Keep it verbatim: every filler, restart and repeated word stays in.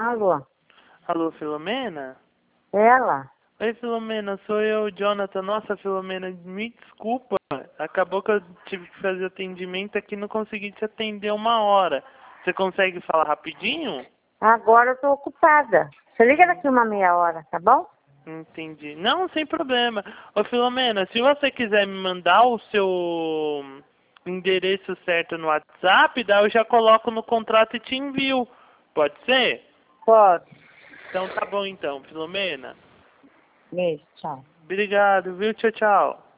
Alô? Alô, Filomena? Ela? Oi, Filomena, sou eu, Jonathan. Nossa, Filomena, me desculpa. Acabou que eu tive que fazer atendimento aqui e não consegui te atender uma hora. Você consegue falar rapidinho? Agora eu tô ocupada. Você liga daqui uma meia hora, tá bom? Entendi. Não, sem problema. Ô, Filomena, se você quiser me mandar o seu endereço certo no WhatsApp, daí eu já coloco no contrato e te envio. Pode ser? Pode. Então tá bom então, Filomena. Beijo, tchau. Obrigado, viu? Tchau, tchau.